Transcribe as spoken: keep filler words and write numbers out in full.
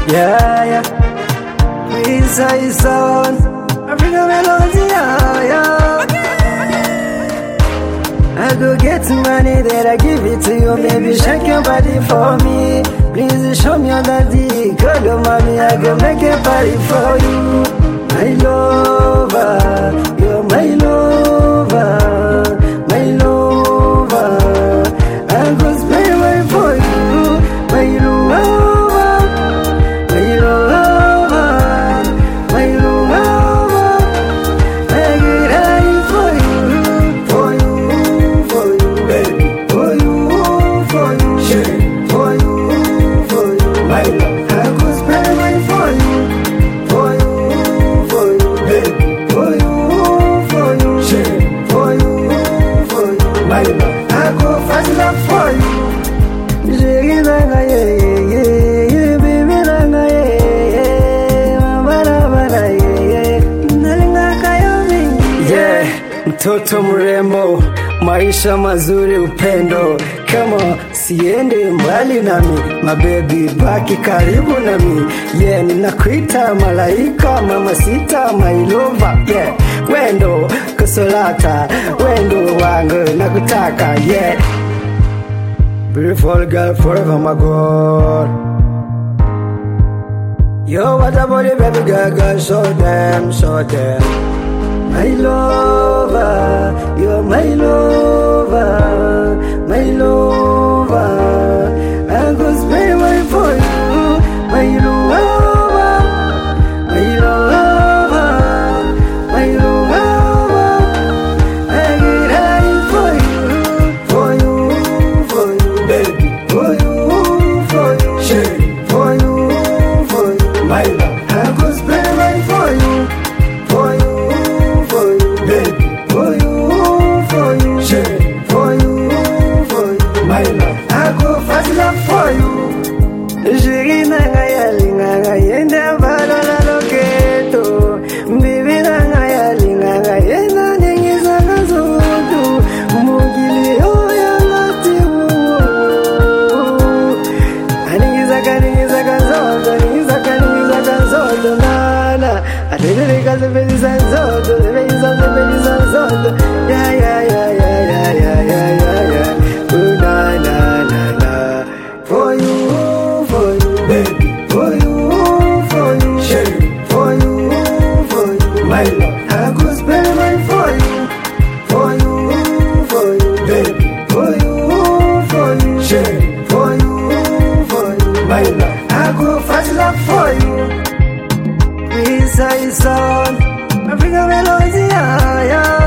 Yeah, yeah. Please, I sound Africa melody, yeah, yeah. I go get money, then I give it to you. Baby, shake your body for me. Please show me your daddy. Call your mommy, I go make a party for you. My lover, you're my lover, my lover. I go spend money for you, my lover. Mtoto mrembo, maisha mazuri, upendo. Kama siende mbali nami, mabebi baki karibu nami. Yeah, ninakuita malaika, mama sita, my lover. Yeah, wendo kusolata, wendo wangu nakutaka. Yeah, beautiful girl forever, my God. Yo, what about it, baby girl, girl, show them, show them. My lover, you're my lover, my lover. I go spend money for you, my lover, my lover, my lover. I get high for you, for you, for you, baby, for you, for you, shit, for you, for you, my love. I go spend money for you, for you. Yeah, yeah, yeah, yeah, yeah, yeah, yeah, yeah, yeah. Ooh, na, na, na, na. For you, for you, baby. For you, for you, shit. For you, for you, my love. I could spend money for you. For you, for you, baby. For you, for you, shit. For you, for you, my love. I could fast love for you. Please, I sound Africa melody, yeah, yeah.